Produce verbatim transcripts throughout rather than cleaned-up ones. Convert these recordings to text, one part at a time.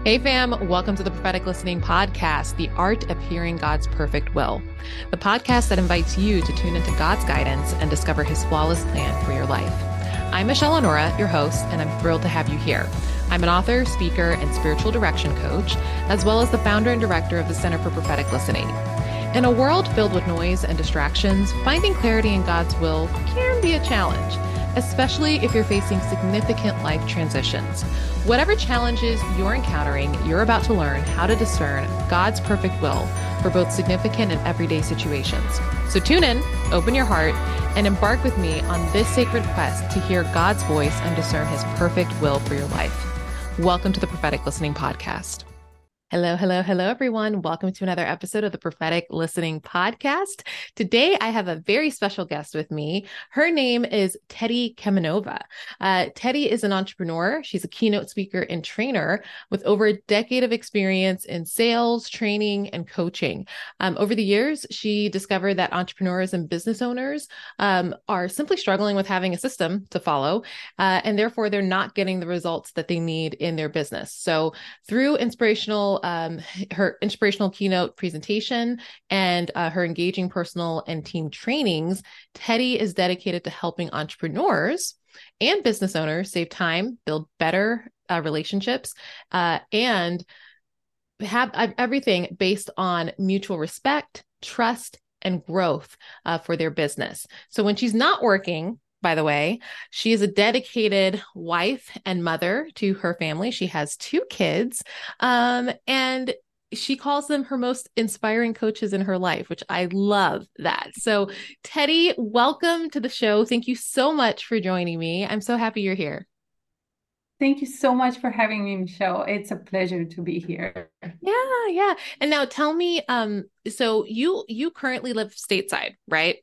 Hey fam, welcome to the Prophetic Listening Podcast, the art of hearing God's perfect will. The podcast that invites you to tune into God's guidance and discover his flawless plan for your life. I'm Michelle Honora, your host, and I'm thrilled to have you here. I'm an author, speaker, and spiritual direction coach, as well as the founder and director of the Center for Prophetic Listening. In a world filled with noise and distractions, finding clarity in God's will can be a challenge, especially if you're facing significant life transitions. Whatever challenges you're encountering, you're about to learn how to discern God's perfect will for both significant and everyday situations. So tune in, open your heart, and embark with me on this sacred quest to hear God's voice and discern his perfect will for your life. Welcome to the Prophetic Listening Podcast. Hello, hello, hello, everyone. Welcome to another episode of the Prophetic Listening Podcast. Today, I have a very special guest with me. Her name is Teddy Kamenova. Uh, Teddy is an entrepreneur. She's a keynote speaker and trainer with over a decade of experience in sales, training, and coaching. Um, over the years, she discovered that entrepreneurs and business owners um, are simply struggling with having a system to follow, uh, and therefore they're not getting the results that they need in their business. So through inspirational Um, her inspirational keynote presentation and uh, her engaging personal and team trainings, Teddy is dedicated to helping entrepreneurs and business owners save time, build better uh, relationships, uh, and have uh, everything based on mutual respect, trust, and growth uh, for their business. So when she's not working, by the way, she is a dedicated wife and mother to her family. She has two kids, um, and she calls them her most inspiring coaches in her life, which I love that. So, Teddy, welcome to the show. Thank you so much for joining me. I'm so happy you're here. Thank you so much for having me, Michelle. It's a pleasure to be here. Yeah, yeah. And now tell me, um, so you you currently live stateside, right?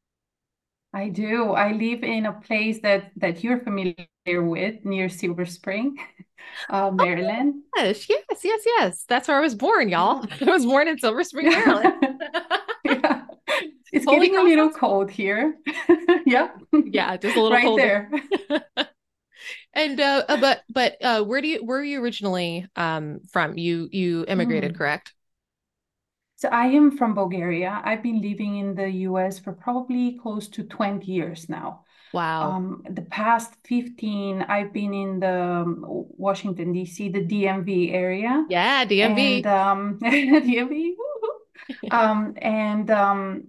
I do. I live in a place that that you're familiar with near Silver Spring, uh, Oh Maryland. yes, yes, yes, yes. That's where I was born, y'all. Yeah. I was born in Silver Spring, Maryland. Yeah. It's Holy getting a Cross little House. cold here. Yeah. Yeah, just a little Right colder. there. And uh, uh, but but uh, where do you where are you originally um from? You you immigrated, Mm. correct? So I am from Bulgaria. I've been living in the U S for probably close to twenty years now. Wow. Um, the past fifteen, I've been in the um, Washington, D C, the D M V area. Yeah, And D M V. um, D M V. Um, and um,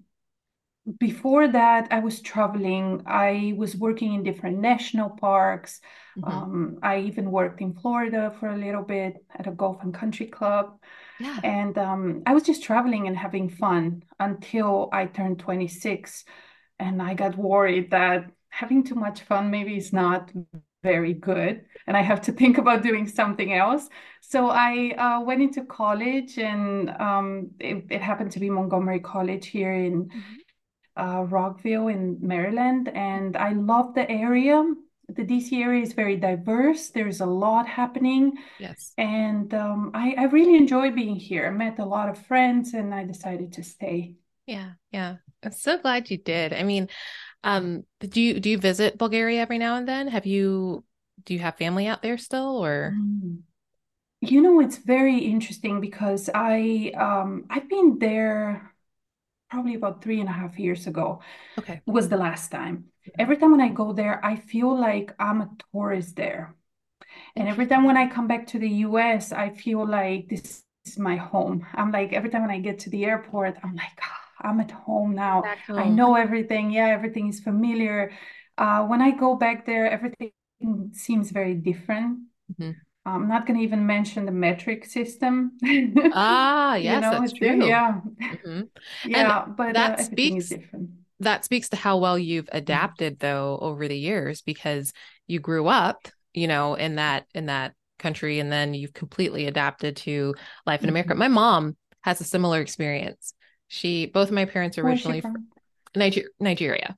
before that, I was traveling. I was working in different national parks. Hmm. Um, I even worked in Florida for a little bit at a golf and country club. Yeah. And um, I was just traveling and having fun until I turned twenty-six. And I got worried that having too much fun maybe is not very good. And I have to think about doing something else. So I uh, went into college, and um, it, it happened to be Montgomery College here in Mhm. uh, Rockville in Maryland. And I love the area. The D C area is very diverse. There's a lot happening. Yes. And um, I, I really enjoy being here. I met a lot of friends and I decided to stay. Yeah, yeah. I'm so glad you did. I mean, um, do you do you visit Bulgaria every now and then? Have you do you have family out there still or? Mm. You know, it's very interesting because I um, I've been there probably about three and a half years ago Okay. was the last time. Mhm. Every time when I go there, I feel like I'm a tourist there. And every time when Interesting. I come back to the U S, I feel like this is my home. I'm like, every time when I get to the airport, I'm like, "Ah, I'm at home now. Back I home. know everything. Yeah, everything is familiar." Uh, when I go back there, everything seems very different. Mhm. I'm not going to even mention the metric system. Ah, You yes, know, that's it's, true. yeah, Hmm. And yeah, but uh, that everything is speaks different. that speaks to how well you've adapted though over the years because you grew up, you know, in that in that country and then you've completely adapted to life in America. Mhm. My mom has a similar experience. She both of my parents are Where's she originally from from? Niger Nigeria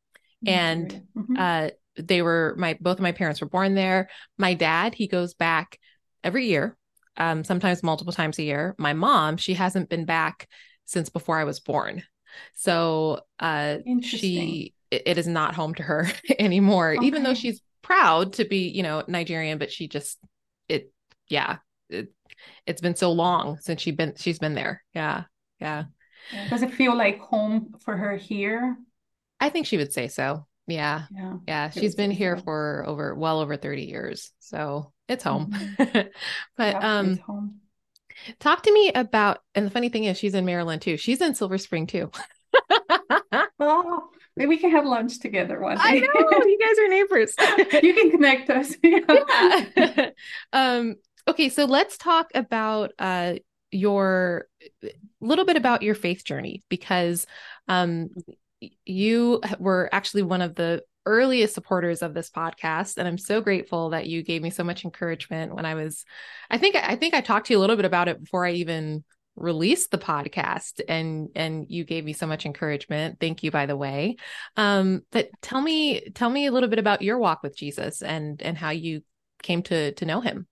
and Nigeria. Hmm. uh they were my both of my parents were born there. My dad, he goes back every year, um, sometimes multiple times a year. My mom, she hasn't been back since before I was born. So uh, Interesting. she, it, it is not home to her anymore, even though Okay. she's proud to be, you know, Nigerian, but she just, it, yeah. it, it's been so long since she's been she's been there. Yeah. Yeah. Yeah. Does it feel like home for her here? I think she would say so. Yeah. Yeah, Yeah. I She's would been say here so. for over well over thirty years. So it's home. Hmm. But Yeah, it's um home. talk to me about, and the funny thing is she's in Maryland too. She's in Silver Spring too. Oh, maybe we can have lunch together one I day. know, you guys are neighbors. You can connect us. Yeah. Yeah. Um, okay, so let's talk about uh your little bit about your faith journey because um you were actually one of the earliest supporters of this podcast, and I'm so grateful that you gave me so much encouragement when I was I think I think I talked to you a little bit about it before I even released the podcast, and and you gave me so much encouragement. Thank you, by the way. Um but tell me tell me a little bit about your walk with Jesus and and how you came to to know him.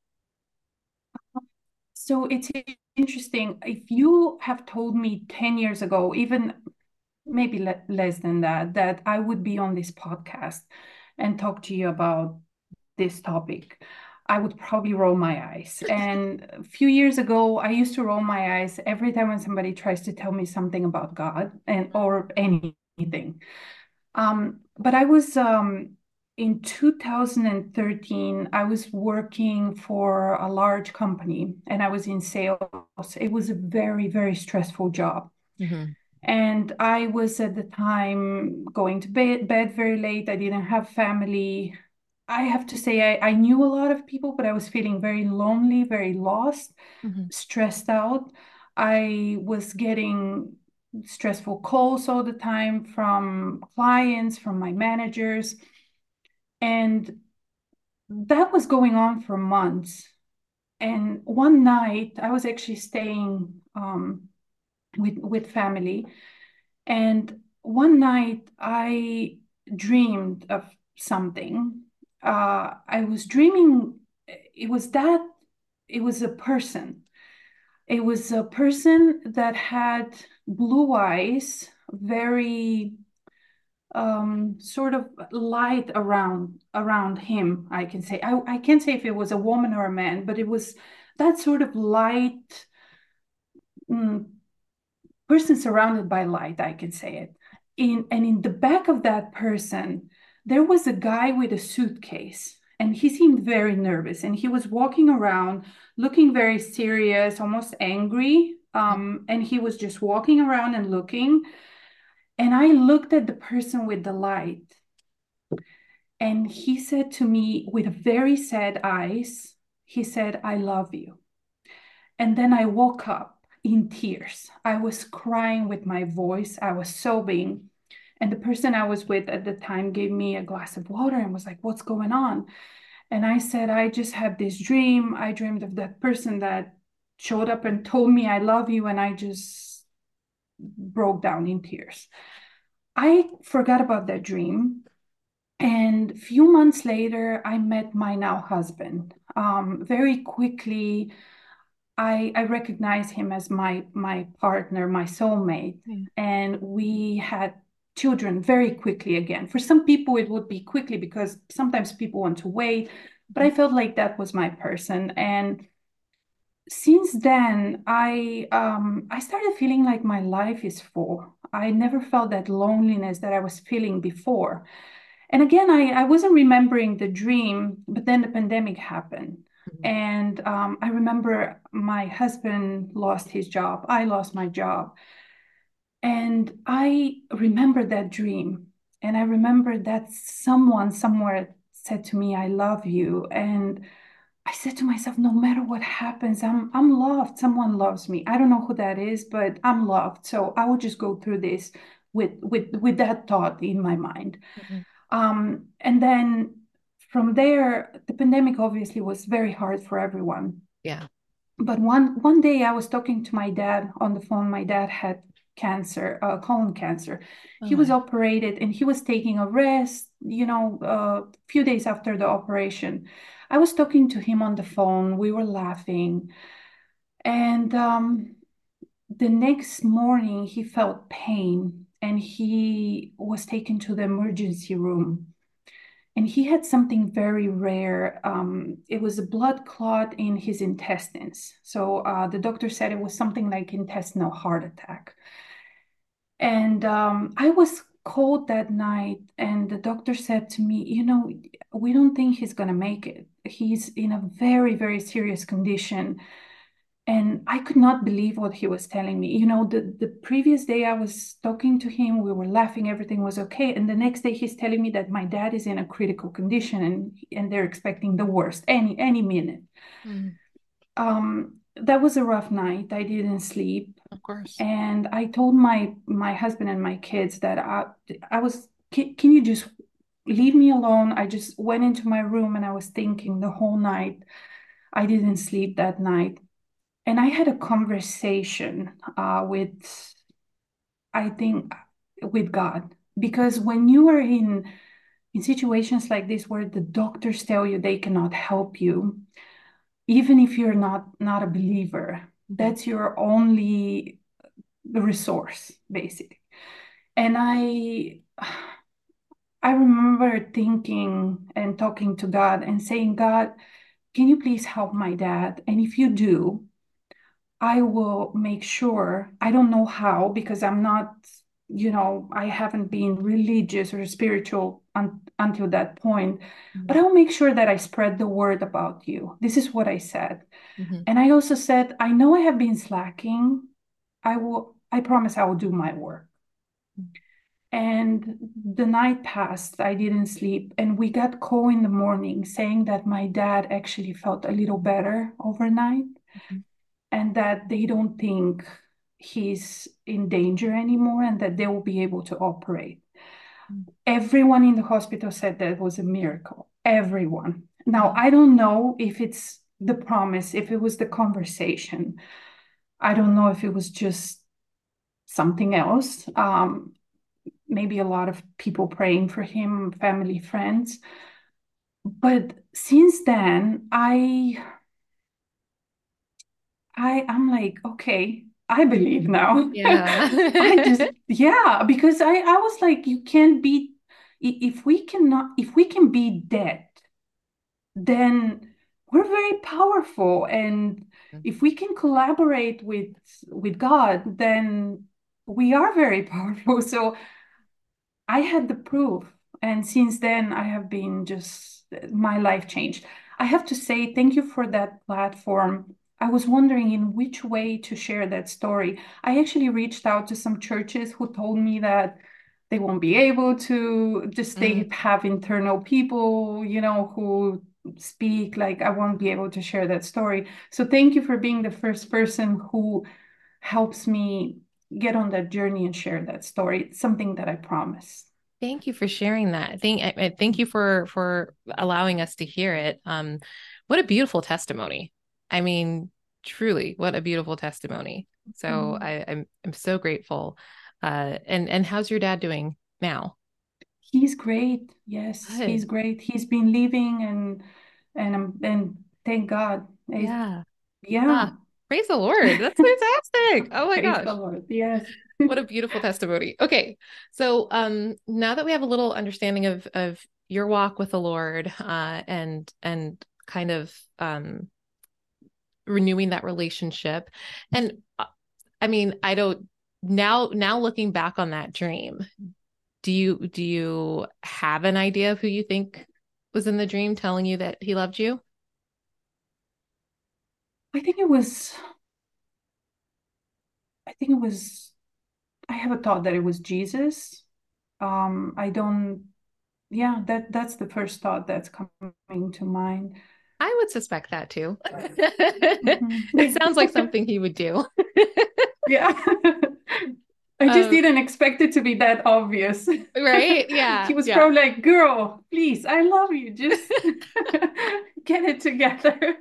So it's interesting. If you have told me ten years ago, even maybe le less than that, that I would be on this podcast and talk to you about this topic, I would probably roll my eyes. And a few years ago, I used to roll my eyes every time when somebody tries to tell me something about God and or anything. Um, but I was um, in two thousand thirteen, I was working for a large company and I was in sales. It was a very, very stressful job. Mm-hmm. And I was at the time going to bed, bed very late. I didn't have family. I have to say, I, I knew a lot of people, but I was feeling very lonely, very lost, Mm-hmm. stressed out. I was getting stressful calls all the time from clients, from my managers. And that was going on for months. And one night, I was actually staying um, with, with family. And one night, I dreamed of something. Uh, I was dreaming, it was that, it was a person. It was a person that had blue eyes, very um, sort of light around around him, I can say. I, I can't say if it was a woman or a man, but it was that sort of light mm, person surrounded by light, I can say it. In and in the back of that person, there was a guy with a suitcase, and he seemed very nervous, and he was walking around looking very serious, almost angry. Um, and he was just walking around and looking. And I looked at the person with the light, and he said to me with very sad eyes, he said, I love you. And then I woke up in tears. I was crying with my voice. I was sobbing. And the person I was with at the time gave me a glass of water and was like, what's going on? And I said, I just had this dream. I dreamed of that person that showed up and told me, I love you. And I just broke down in tears. I forgot about that dream. And a few months later, I met my now husband. Um, very quickly, I, I recognize him as my my partner, my soulmate, Yeah. and we had children very quickly again. For some people, it would be quickly because sometimes people want to wait, but I felt like that was my person. And since then, I um, I started feeling like my life is full. I never felt that loneliness that I was feeling before. And again, I, I wasn't remembering the dream, but then the pandemic happened. Mhm. And um, I remember my husband lost his job. I lost my job. And I remember that dream. And I remember that someone somewhere said to me, I love you. And I said to myself, no matter what happens, I'm I'm loved. Someone loves me. I don't know who that is, but I'm loved. So I will just go through this with with with that thought in my mind. Mhm. Um, and then from there, the pandemic obviously was very hard for everyone. Yeah. But one one day I was talking to my dad on the phone. My dad had cancer, uh, colon cancer. Oh He was my. operated and he was taking a rest, you know, a few days after the operation. I was talking to him on the phone. We were laughing. And um, the next morning, he felt pain and he was taken to the emergency room. and he had something very rare. Um, it was a blood clot in his intestines. So uh, the doctor said it was something like intestinal heart attack. And um, I was cold that night, and the doctor said to me, you know, we don't think he's going to make it. He's in a very, very serious condition. And I could not believe what he was telling me. You know, the, the previous day I was talking to him, we were laughing, everything was okay. And the next day he's telling me that my dad is in a critical condition and, and they're expecting the worst any any minute. Mm, Um, that was a rough night. I didn't sleep. of course. And I told my my husband and my kids that I I was, can, can you just leave me alone? I just went into my room and I was thinking the whole night. I didn't sleep that night. And I had a conversation uh, with, I think, with God. Because when you are in in situations like this where the doctors tell you they cannot help you, even if you're not not a believer, Mhm. that's your only resource, basically. And I I remember thinking and talking to God and saying, God, can you please help my dad? And if you do, I will make sure, I don't know how, because I'm not, you know, I haven't been religious or spiritual un until that point, but Mhm. I'll make sure that I spread the word about you. This is what I said. Mhm. And I also said, I know I have been slacking. I will, I promise I will do my work. And the night passed, I didn't sleep, and we got call in the morning saying that my dad actually felt a little better overnight Mhm. and that they don't think he's in danger anymore and that they will be able to operate. Everyone in the hospital said that was a miracle. Everyone. Now, Mhm. I don't know if it's the promise, if it was the conversation. I don't know if it was just something else. Um, maybe a lot of people praying for him, family, friends. But since then, I I I'm like, okay, I believe now. Yeah. I just, yeah, because I I was like, you can't be, if we cannot, if we can be dead, then we're very powerful, and if we can collaborate with with God, then we are very powerful. So I had the proof. And since then, I have been just, my life changed. I have to say, thank you for that platform. I was wondering in which way to share that story. I actually reached out to some churches who told me that they won't be able to, just they Mm. have internal people, you know, who speak, like I won't be able to share that story. So thank you for being the first person who helps me get on that journey and share that story. It's something that I promise. Thank you for sharing that. Thank, I- I- thank you for for allowing us to hear it. Um, what a beautiful testimony. I mean, truly, what a beautiful testimony. So Mm. I, I'm I'm so grateful. Uh, and and how's your dad doing now? He's great. Yes, he's Good. great. He's been living, and and um, and thank God. It- Yeah. yeah. Ah, praise the Lord. That's fantastic. Oh my Praise the gosh. Lord. Yes. What a beautiful testimony. Okay. So um now that we have a little understanding of of your walk with the Lord uh and and kind of um renewing that relationship. And uh, I mean, I don't now now looking back on that dream, do you do you have an idea of who you think was in the dream telling you that he loved you? I think it was, I think it was, I have a thought that it was Jesus. Um, I don't, yeah, that that's the first thought that's coming to mind. I would suspect that too. Mhm. It sounds like something he would do. Yeah. I just Um, didn't expect it to be that obvious. right? Yeah, He was yeah. probably like, girl, please, I love you. Just get it together.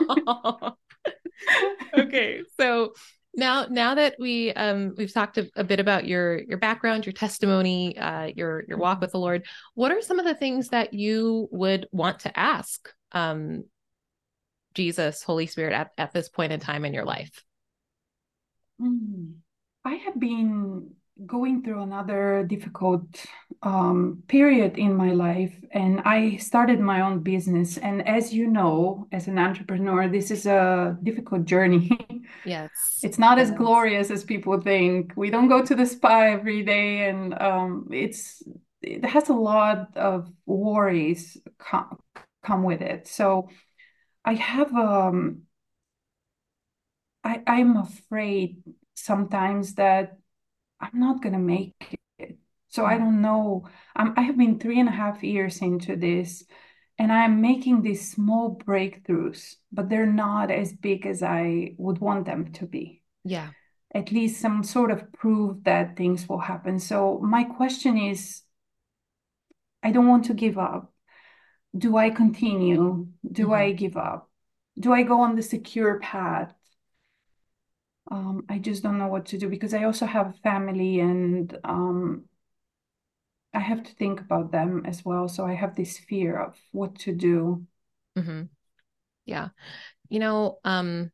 Okay, so now now that we um we've talked a, a bit about your your background, your testimony, uh your your walk with the Lord, what are some of the things that you would want to ask um Jesus, Holy Spirit at, at this point in time in your life? Mm. I have been, going through another difficult um, period in my life, and I started my own business. And as you know, as an entrepreneur, this is a difficult journey. Yes. It's not as Yes. glorious as people think. We don't go to the spa every day, and um, it's it has a lot of worries come come with it. So I have um I I'm afraid sometimes that I'm not gonna make it. So I Mhm. don't know. I'm, I have been three and a half years into this, and I'm making these small breakthroughs, but they're not as big as I would want them to be. Yeah. At least some sort of proof that things will happen. So my question is, I don't want to give up. Do I continue? Do Hmm. I give up? Do I go on the secure path? Um, I just don't know what to do because I also have a family, and um, I have to think about them as well. So I have this fear of what to do. Hmm. Yeah. You know, um,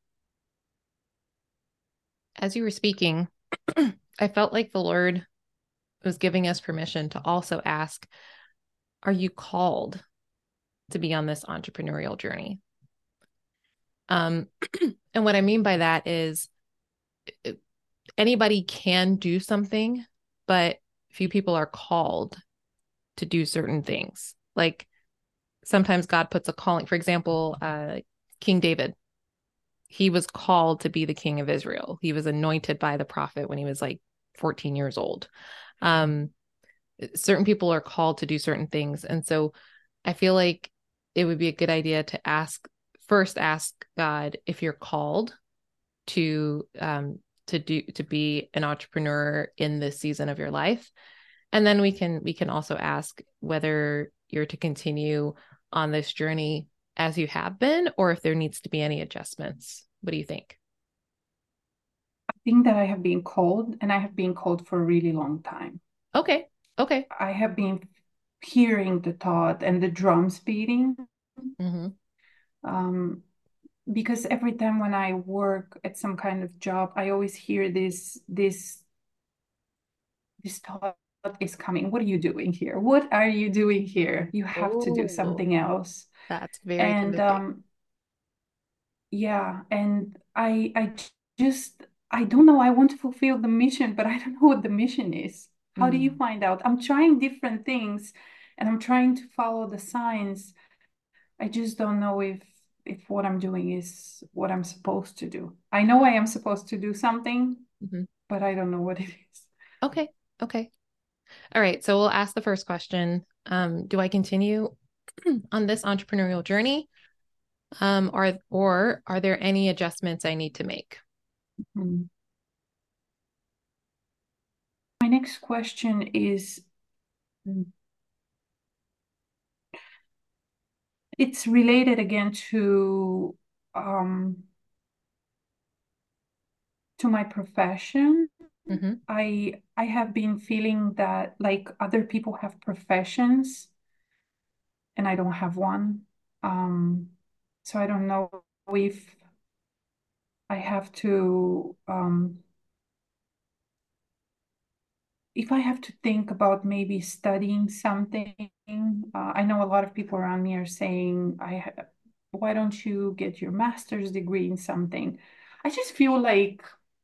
as you were speaking, I felt like the Lord was giving us permission to also ask, are you called to be on this entrepreneurial journey? Um, and what I mean by that is anybody can do something, but few people are called to do certain things. Like sometimes God puts a calling. For example, uh, King David, he was called to be the king of Israel. He was anointed by the prophet when he was like fourteen years old. Um, certain people are called to do certain things. And so I feel like it would be a good idea to ask first ask God if you're called to um to do to be an entrepreneur in this season of your life. And then we can we can also ask whether you're to continue on this journey as you have been or if there needs to be any adjustments. What do you think? I think that I have been called, and I have been called for a really long time. Okay. Okay. I have been hearing the thought and the drums beating. Mm-hmm. Um, because every time when I work at some kind of job, I always hear this this this thought is coming. What are you doing here? What are you doing here? You have to do Oh, something else. that's very And convicting. um, yeah, and I I just I don't know. I want to fulfill the mission, but I don't know what the mission is. How do you Mm, find out? I'm trying different things, and I'm trying to follow the signs. I just don't know if if what I'm doing is what I'm supposed to do. I know I am supposed to do something, mhm. but I don't know what it is. Okay. Okay. All right. So we'll ask the first question. Um, do I continue on this entrepreneurial journey? Um, or or are there any adjustments I need to make? Hmm. My next question is, it's related again to um to my profession. Hmm. I I have been feeling that like other people have professions and I don't have one. Um, so I don't know if I have to um if I have to think about maybe studying something. Uh, I know a lot of people around me are saying, I ha- why don't you get your master's degree in something? I just feel like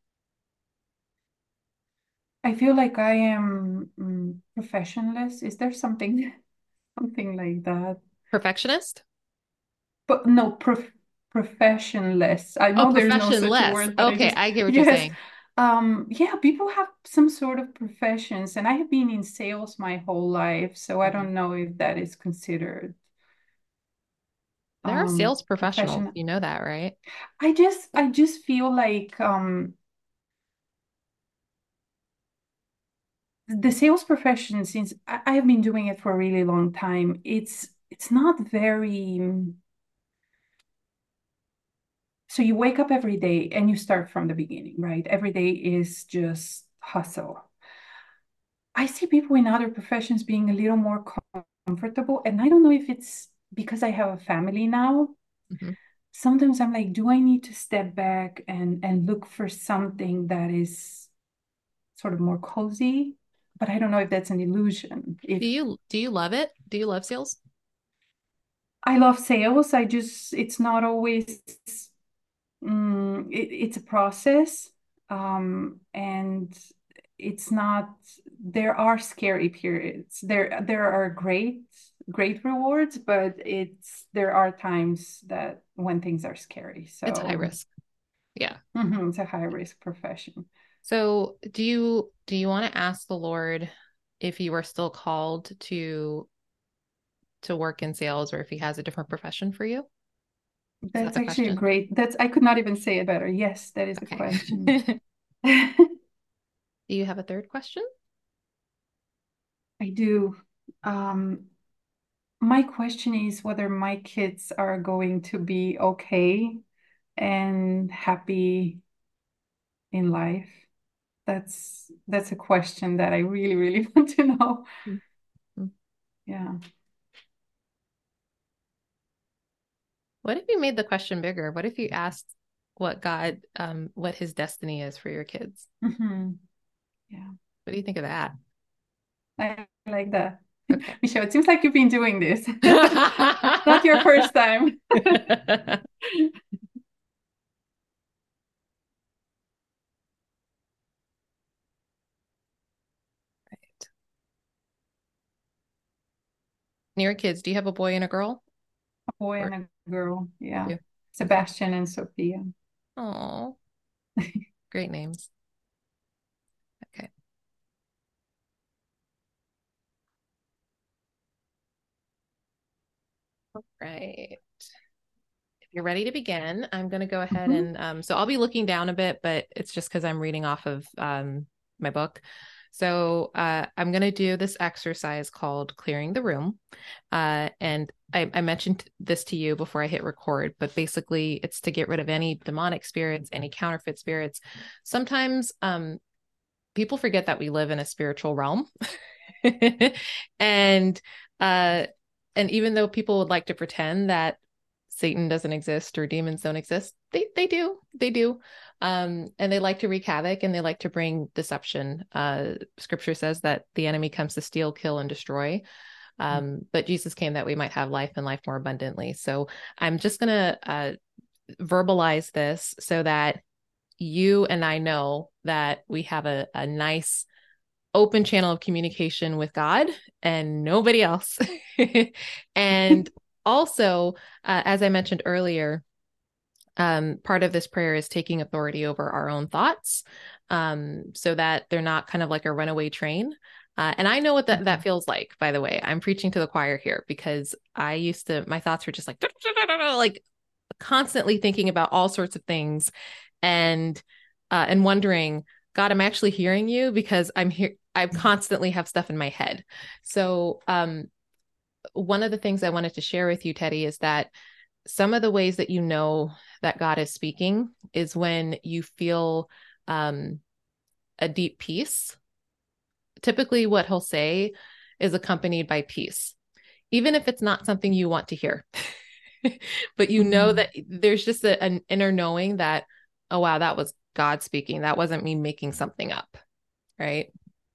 I feel like I am mm, professionless. Is there something something like that? Perfectionist? But no, prof professionless. I Oh, know there's no such a professionless. word, but I Okay, just, I get what you're yes. saying. Um, yeah, people have some sort of professions, and I have been in sales my whole life, so I Mhm. don't know if that is considered There are um sales professionals. profession. You know that, right? I just I just feel like um the sales profession, since I, I have been doing it for a really long time, it's it's not very. So you wake up every day and you start from the beginning, right? Every day is just hustle. I see people in other professions being a little more comfortable, and I don't know if it's because I have a family now. Hmm. Sometimes I'm like, do I need to step back and and look for something that is sort of more cozy, but I don't know if that's an illusion. If Do you do you love it? Do you love sales? I love sales, I just it's not always mm, it, it's a process, um, and it's not. There are scary periods. There there are great great rewards, but it's there are times that when things are scary. It's high So risk. Yeah. mhm, it's a high risk profession. So do you do you want to ask the Lord if you are still called to to work in sales or if he has a different profession for you? Is that That's the actually a question? great. That's I could not even say it better. Yes, that is the Okay. question. Do you have a third question? I do. Um, my question is whether my kids are going to be okay and happy in life. That's that's a question that I really, really want to know. Mhm. Yeah. What if you made the question bigger? What if you asked what God, um, what his destiny is for your kids? Hmm. Yeah. What do you think of that? I like that. Okay. Michelle, it seems like you've been doing this. Not your first time. Right. And your kids, do you have a boy and a girl? A boy Or and a girl. you Yeah. do? Okay. Sebastian and Sophia. Oh, great names. Okay. All right. If you're ready to begin, I'm going to go ahead Hmm. and um, so I'll be looking down a bit, but it's just because I'm reading off of um, my book. So uh, I'm going to do this exercise called clearing the room. Uh, and I, I mentioned this to you before I hit record, but basically it's to get rid of any demonic spirits, any counterfeit spirits. Sometimes um, people forget that we live in a spiritual realm. and uh, and even though people would like to pretend that Satan doesn't exist or demons don't exist, they they do. They do. Um, and they like to wreak havoc and they like to bring deception. Uh, scripture says that the enemy comes to steal, kill, and destroy. Um, but Jesus came that we might have life and life more abundantly. So I'm just going to uh, verbalize this so that you and I know that we have a, a nice open channel of communication with God and nobody else. And also, uh, as I mentioned earlier, um, part of this prayer is taking authority over our own thoughts, um, so that they're not kind of like a runaway train. Uh, and I know what that, that feels like, by the way. I'm preaching to the choir here because I used to, my thoughts were just like, like constantly thinking about all sorts of things and, uh, and wondering, God, I'm actually hearing you because I'm here. I constantly have stuff in my head. So, um, one of the things I wanted to share with you, Teddy, is that some of the ways that you know that God is speaking is when you feel um, a deep peace. Typically, what he'll say is accompanied by peace, even if it's not something you want to hear. But you know Hmm. that there's just a, an inner knowing that, oh, wow, that was God speaking. That wasn't me making something up. Right.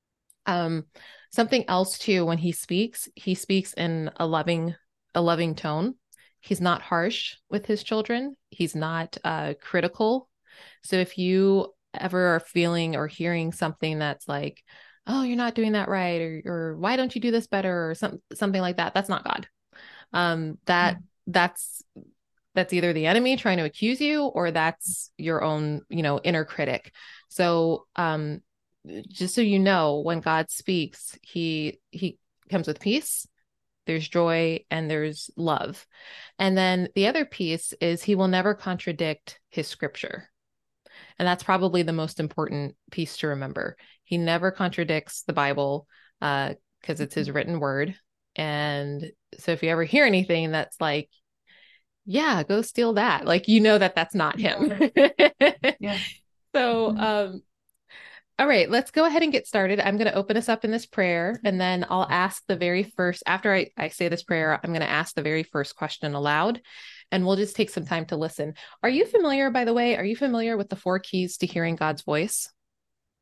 Um, something else too, when he speaks, he speaks in a loving, a loving tone. He's not harsh with his children. He's not uh, critical. So if you ever are feeling or hearing something that's like, "Oh, you're not doing that right," or, or "Why don't you do this better?" or some something like that, that's not God. Um, that that's that's either the enemy trying to accuse you, or that's your own, you know, inner critic. So, um, just so you know, when God speaks, he he comes with peace, there's joy, and there's love. And then the other piece is he will never contradict his scripture. And that's probably the most important piece to remember. He never contradicts the Bible uh because it's his written word. And so if you ever hear anything that's like, yeah, go steal that, like, you know that that's not him. Yeah. Yeah. So Mhm. um all right, let's go ahead and get started. I'm going to open us up in this prayer, and then I'll ask the very first, after I, I say this prayer, I'm going to ask the very first question aloud, and we'll just take some time to listen. Are you familiar, by the way, are you familiar with the four keys to hearing God's voice?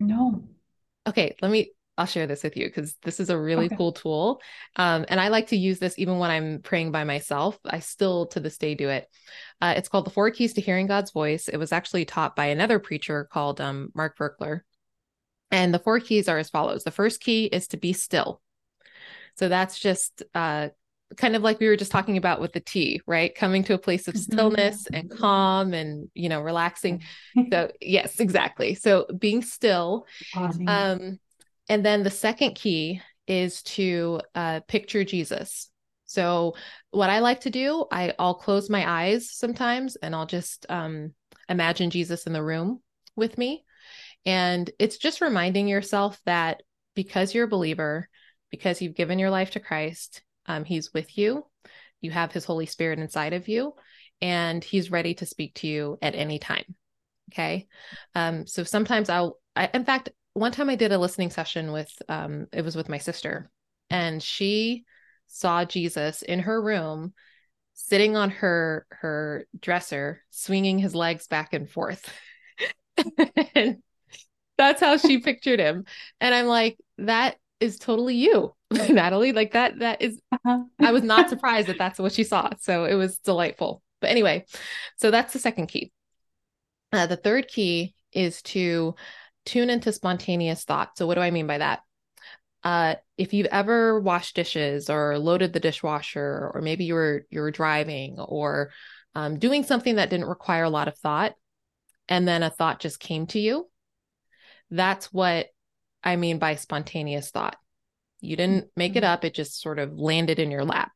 No. Okay, let me, I'll share this with you because this is a really Okay. cool tool. Um, and I like to use this even when I'm praying by myself. I still to this day do it. Uh, it's called The Four Keys to Hearing God's Voice. It was actually taught by another preacher called um, Mark Verkler. And the four keys are as follows. The first key is to be still. So that's just uh, kind of like we were just talking about with the tea, right? Coming to a place of Mhm. stillness and calm and, you know, relaxing. So yes, exactly. So being still. Pausing. Um, and then the second key is to uh, picture Jesus. So what I like to do, I, I'll close my eyes sometimes and I'll just um, imagine Jesus in the room with me. And it's just reminding yourself that because you're a believer, because you've given your life to Christ, um, He's with you. You have His Holy Spirit inside of you, and He's ready to speak to you at any time. Okay. Um, so sometimes I'll, I, in fact, one time I did a listening session with, um, it was with my sister, and she saw Jesus in her room sitting on her her dresser, swinging his legs back and forth. And that's how she pictured him. And I'm like, that is totally you, Natalie. Like that, that is, Uh-huh. I was not surprised that that's what she saw. So it was delightful. But anyway, so that's the second key. Uh, the third key is to tune into spontaneous thought. So what do I mean by that? Uh, if you've ever washed dishes or loaded the dishwasher, or maybe you were you were driving or um, doing something that didn't require a lot of thought, and then a thought just came to you, that's what I mean by spontaneous thought. You didn't make it up; it just sort of landed in your lap.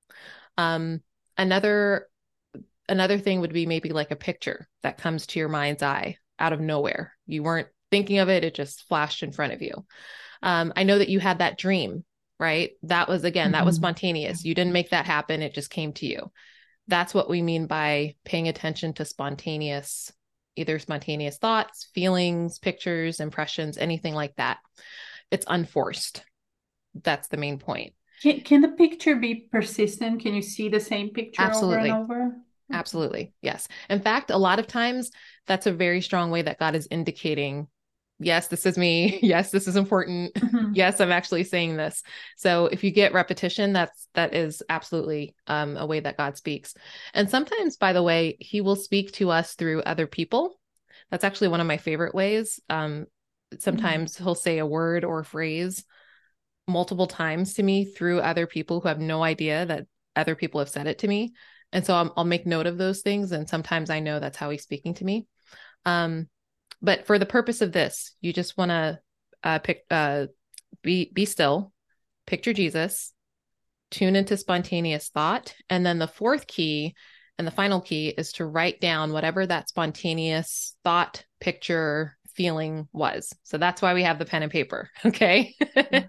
Um, another another thing would be maybe like a picture that comes to your mind's eye out of nowhere. You weren't thinking of it; it just flashed in front of you. Um, I know that you had that dream, right? That was, again, that was Mhm. spontaneous. You didn't make that happen. It just came to you. That's what we mean by paying attention to spontaneous, either spontaneous thoughts, feelings, pictures, impressions, anything like that. It's unforced. That's the main point. Can, can the picture be persistent? Can you see the same picture over and Absolutely. over? Okay. Absolutely. Yes. In fact, a lot of times that's a very strong way that God is indicating, yes, this is me. Yes, this is important. Mhm. Yes, I'm actually saying this. So if you get repetition, that's that is absolutely um, a way that God speaks. And sometimes, by the way, He will speak to us through other people. That's actually one of my favorite ways. Um, Mm. sometimes He'll say a word or a phrase multiple times to me through other people who have no idea that other people have said it to me. And so I'll, I'll make note of those things. And sometimes I know that's how he's speaking to me. Um, but for the purpose of this, you just want to uh, pick, uh, be, be still, picture Jesus, tune into spontaneous thought. And then the fourth key and the final key is to write down whatever that spontaneous thought, picture, feeling was. So that's why we have the pen and paper. Okay. Yeah.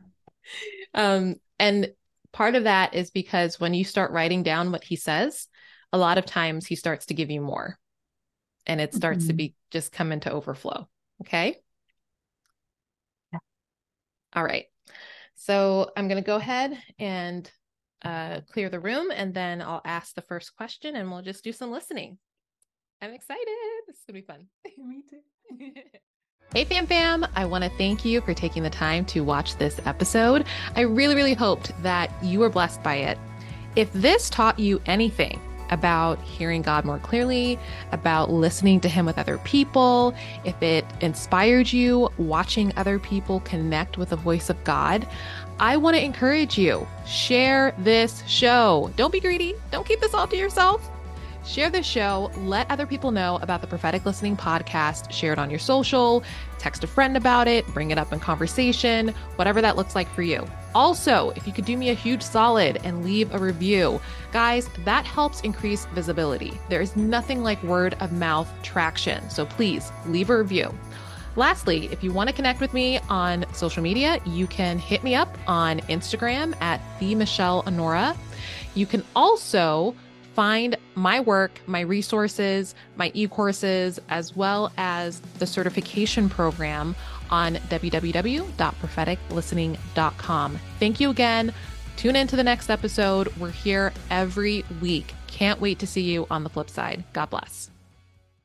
Um, and part of that is because when you start writing down what he says, a lot of times he starts to give you more and it starts to Mhm. be just come into overflow. Okay. Yeah. All right. So I'm going to go ahead and uh, clear the room and then I'll ask the first question and we'll just do some listening. I'm excited. This is going to be fun. Me too. Hey, fam fam. I want to thank you for taking the time to watch this episode. I really, really hoped that you were blessed by it. If this taught you anything about hearing God more clearly, about listening to Him with other people, if it inspired you watching other people connect with the voice of God, I want to encourage you. Share this show. Don't be greedy. Don't keep this all to yourself. Share this show. Let other people know about the Prophetic Listening Podcast. Share it on your social, text a friend about it, bring it up in conversation, whatever that looks like for you. Also, if you could do me a huge solid and leave a review, guys, that helps increase visibility. There is nothing like word of mouth traction. So please leave a review. Lastly, if you want to connect with me on social media, you can hit me up on Instagram at the Michelle Honora. You can also find my work, my resources, my e-courses, as well as the certification program on w w w dot prophetic listening dot com. Thank you again. Tune in to the next episode. We're here every week. Can't wait to see you on the flip side. God bless.